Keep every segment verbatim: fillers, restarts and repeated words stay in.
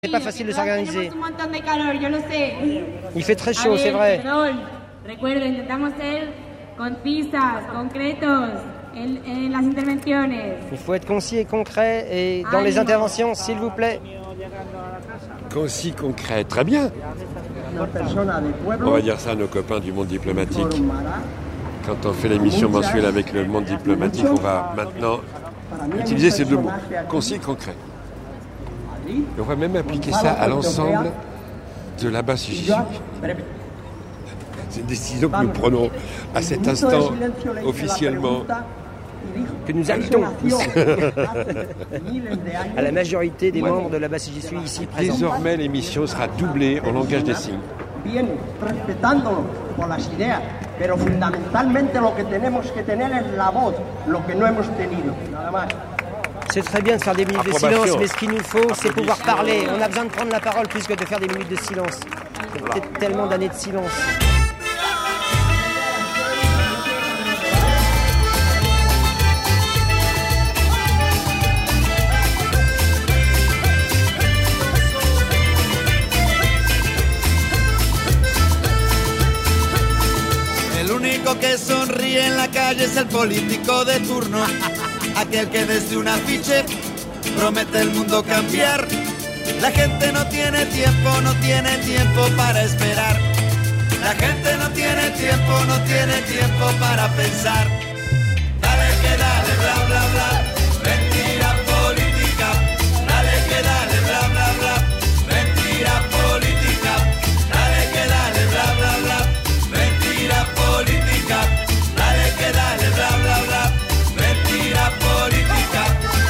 C'est pas facile de s'organiser. Il fait très chaud, c'est vrai. Recuerdo, intentamos ser concisas, concretos en, en las intervenciones. Il faut être concis et concret et dans les interventions, s'il vous plaît. Concis, concret, très bien. On va dire ça à nos copains du monde diplomatique. Quand on fait l'émission mensuelle avec le monde diplomatique, on va maintenant utiliser ces deux mots, concis et concret. Et on va même appliquer ça à l'ensemble de la basse j'y suis. C'est une décision que nous prenons à cet instant officiellement. Que nous invitons à la majorité des membres de la basse j'y suis ici présents. Désormais, l'émission sera doublée en langage des signes. Bien, respetándolo por las ideas, pero fundamentalmente lo que tenemos que tener es la voz, lo que no hemos tenido, nada más. C'est très bien de faire des minutes de silence, mais ce qu'il nous faut, c'est pouvoir parler. On a besoin de prendre la parole plus que de faire des minutes de silence. Il y a peut-être tellement d'années de silence. El único que sonríe en la calle es el político de turno. Aquel que desde un afiche promete el mundo cambiar. La gente no tiene tiempo, no tiene tiempo para esperar. La gente no tiene tiempo, no tiene tiempo para pensar. Dale que dale, bla bla bla, mentira política. Dale que dale, bla bla bla, mentira política. Dale que dale, bla bla bla, mentira política. Dale que dale, bla bla bla. Política.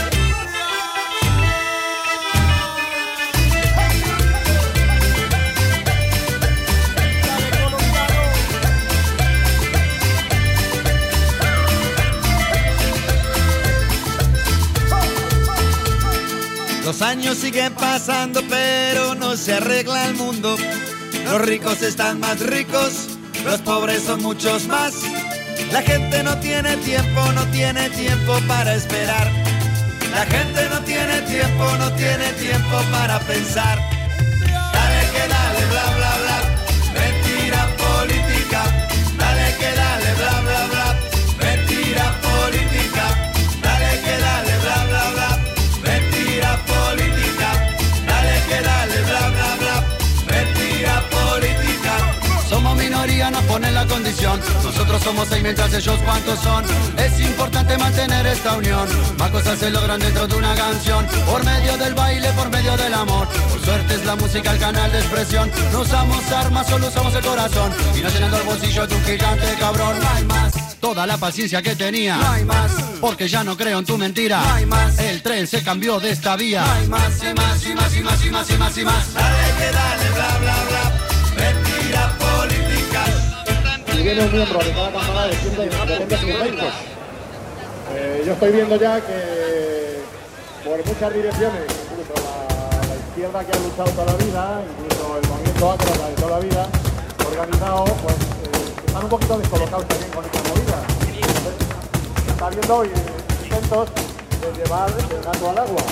Los años siguen pasando, pero no se arregla el mundo. Los ricos están más ricos, los pobres son muchos más. La gente no tiene tiempo, no tiene tiempo para esperar. La gente no tiene tiempo, no tiene tiempo para pensar. Dale que dale, bla bla bla, mentira política. Dale que dale, bla bla bla, mentira política. Dale que dale, bla bla bla, mentira política. Dale que dale, bla bla bla, mentira política. Somos minoría, nos ponen la condición. Nosotros somos seis mientras ellos cuántos son. Es importante mantener esta unión. Más cosas se logran dentro de una canción. Por medio del baile, por medio del amor. Por suerte es la música el canal de expresión. No usamos armas, solo usamos el corazón. Y no llenando el bolsillo de un gigante cabrón. No hay más. Toda la paciencia que tenía. No hay más. Porque ya no creo en tu mentira. No hay más. El tren se cambió de esta vía. No hay más y más y más y más y más y más y más. Dale que dale, bla bla bla. Mentira política. Y viene un miembro de cada cámara diciendo independientes inventores. Eh, yo estoy viendo ya que por muchas direcciones, incluso la, la izquierda que ha luchado toda la vida, incluso el movimiento ácrata de toda la vida, organizado, pues eh, están un poquito descolocados también con esta movida. Entonces, está habiendo hoy intentos de llevar el gato al agua.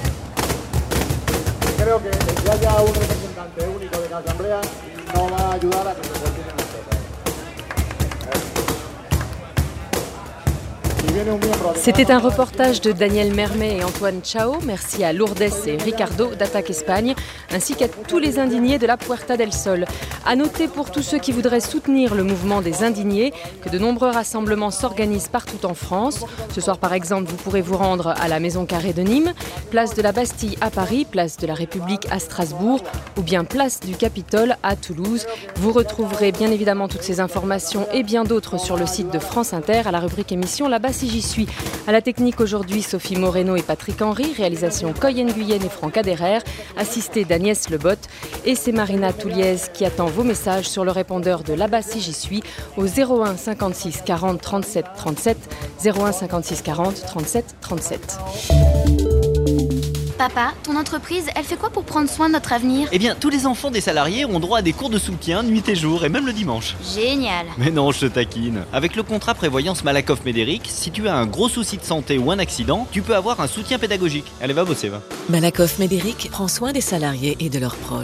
Y creo que que haya un representante único de la asamblea no va a ayudar a que se continúen las cosas. C'était un reportage de Daniel Mermet et Antoine Chao. Merci à Lourdes et Ricardo d'Attaque Espagne, ainsi qu'à tous les indignés de la Puerta del Sol. À noter pour tous ceux qui voudraient soutenir le mouvement des indignés que de nombreux rassemblements s'organisent partout en France. Ce soir, par exemple, vous pourrez vous rendre à la Maison Carrée de Nîmes, place de la Bastille à Paris, place de la République à Strasbourg ou bien place du Capitole à Toulouse. Vous retrouverez bien évidemment toutes ces informations et bien d'autres sur le site de France Inter à la rubrique émission Là-bas si j'y suis. À la technique aujourd'hui, Sophie Moreno et Patrick Henry, réalisation Coyen Guyenne et Franck Aderer, assisté d'Agnès Lebot. Et c'est Marina Touliez qui attend vos messages sur le répondeur de Là-bas si j'y suis au zéro un cinquante-six quarante trente-sept trente-sept, zéro un cinquante-six quarante trente-sept trente-sept. Papa, ton entreprise, elle fait quoi pour prendre soin de notre avenir? Eh bien, tous les enfants des salariés ont droit à des cours de soutien nuit et jour, et même le dimanche. Génial. Mais non, je te taquine. Avec le contrat prévoyance Malakoff-Médéric, si tu as un gros souci de santé ou un accident, tu peux avoir un soutien pédagogique. Allez, va bosser, va. Malakoff-Médéric prend soin des salariés et de leurs proches.